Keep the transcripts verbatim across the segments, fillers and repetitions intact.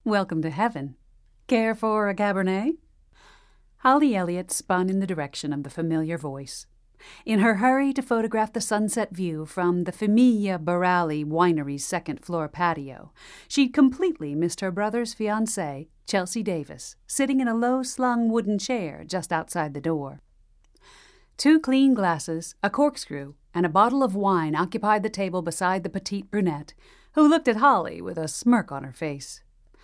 Welcome to heaven. Care for a Cabernet? Holly Elliott spun in the direction of the familiar voice. In her hurry to photograph the sunset view from the Famiglia Barali winery's second-floor patio, she'd completely missed her brother's fiancée, Chelsea Davis, sitting in a low-slung wooden chair just outside the door. Two clean glasses, a corkscrew, and a bottle of wine occupied the table beside the petite brunette, who looked at Holly with a smirk on her face.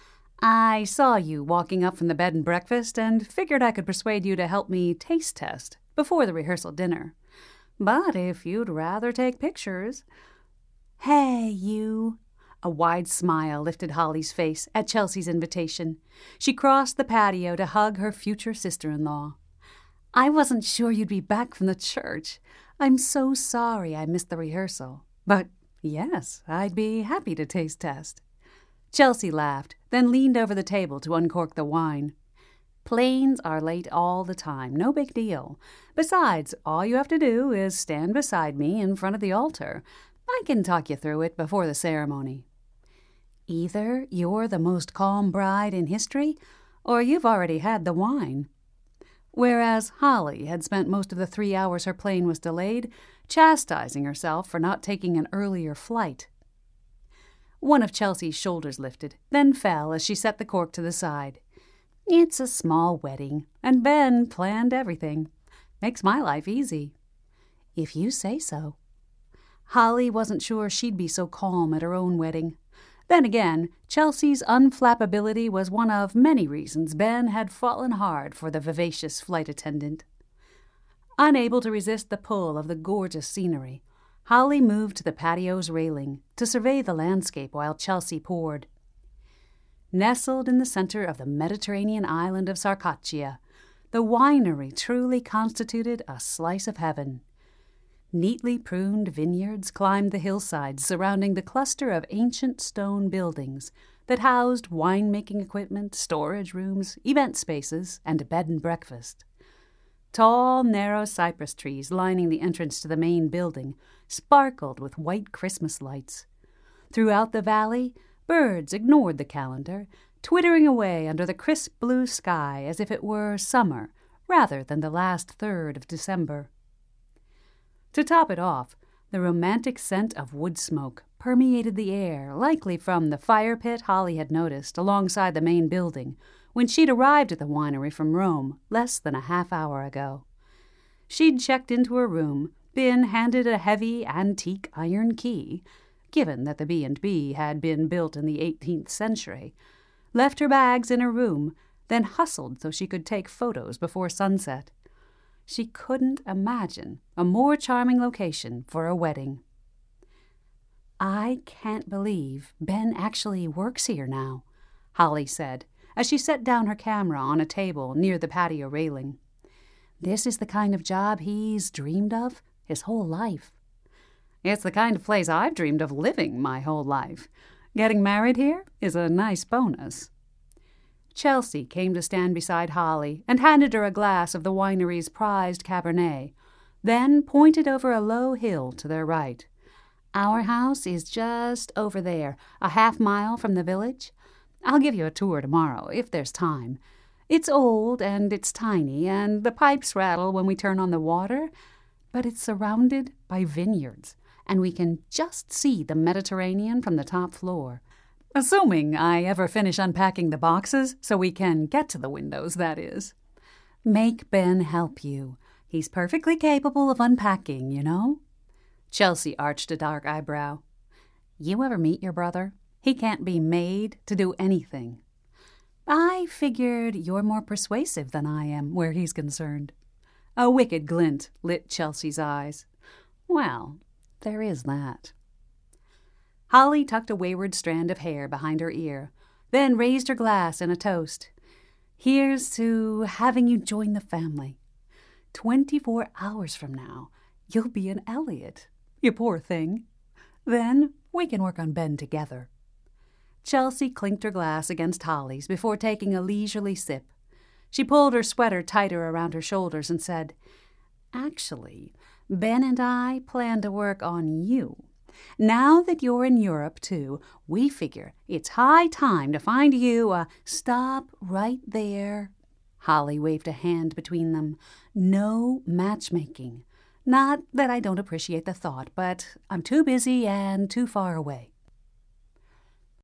"I saw you walking up from the bed and breakfast and figured I could persuade you to help me taste test before the rehearsal dinner. But if you'd rather take pictures—" "Hey, you!" A wide smile lifted Holly's face at Chelsea's invitation. She crossed the patio to hug her future sister-in-law. "I wasn't sure you'd be back from the church. I'm so sorry I missed the rehearsal. But yes, I'd be happy to taste test." Chelsea laughed, then leaned over the table to uncork the wine. "Planes are late all the time, no big deal. Besides, all you have to do is stand beside me in front of the altar. I can talk you through it before the ceremony. Either you're the most calm bride in history, or you've already had the wine." Whereas Holly had spent most of the three hours her plane was delayed chastising herself for not taking an earlier flight. One of Chelsea's shoulders lifted, then fell as she set the cork to the side. "It's a small wedding, and Ben planned everything. Makes my life easy." "If you say so." Holly wasn't sure she'd be so calm at her own wedding. Then again, Chelsea's unflappability was one of many reasons Ben had fallen hard for the vivacious flight attendant. Unable to resist the pull of the gorgeous scenery, Holly moved to the patio's railing to survey the landscape while Chelsea poured. Nestled in the center of the Mediterranean island of Sarcaccia, the winery truly constituted a slice of heaven. Neatly pruned vineyards climbed the hillsides surrounding the cluster of ancient stone buildings that housed winemaking equipment, storage rooms, event spaces, and a bed and breakfast. Tall, narrow cypress trees lining the entrance to the main building sparkled with white Christmas lights. Throughout the valley, birds ignored the calendar, twittering away under the crisp blue sky as if it were summer rather than the last third of December. To top it off, the romantic scent of wood smoke permeated the air, likely from the fire pit Holly had noticed alongside the main building when she'd arrived at the winery from Rome less than a half hour ago. She'd checked into her room, been handed a heavy antique iron key, given that the B and B had been built in the eighteenth century, left her bags in her room, then hustled so she could take photos before sunset. She couldn't imagine a more charming location for a wedding. "I can't believe Ben actually works here now," Holly said, as she set down her camera on a table near the patio railing. "This is the kind of job he's dreamed of his whole life." "It's the kind of place I've dreamed of living my whole life. Getting married here is a nice bonus." Chelsea came to stand beside Holly and handed her a glass of the winery's prized Cabernet, then pointed over a low hill to their right. "Our house is just over there, a half mile from the village. I'll give you a tour tomorrow, if there's time. It's old, and it's tiny, and the pipes rattle when we turn on the water, but it's surrounded by vineyards, and we can just see the Mediterranean from the top floor. Assuming I ever finish unpacking the boxes, so we can get to the windows, that is. Make Ben help you. He's perfectly capable of unpacking, you know." Chelsea arched a dark eyebrow. "You ever meet your brother? He can't be made to do anything." "I figured you're more persuasive than I am where he's concerned." A wicked glint lit Chelsea's eyes. "Well, there is that." Holly tucked a wayward strand of hair behind her ear, then raised her glass in a toast. "Here's to having you join the family. Twenty-four hours from now, you'll be an Elliott. You poor thing. Then we can work on Ben together." Chelsea clinked her glass against Holly's before taking a leisurely sip. She pulled her sweater tighter around her shoulders and said, "Actually, Ben and I plan to work on you. Now that you're in Europe, too, we figure it's high time to find you a stop right there. Holly waved a hand between them. No matchmaking. Not that I don't appreciate the thought, but I'm too busy and too far away.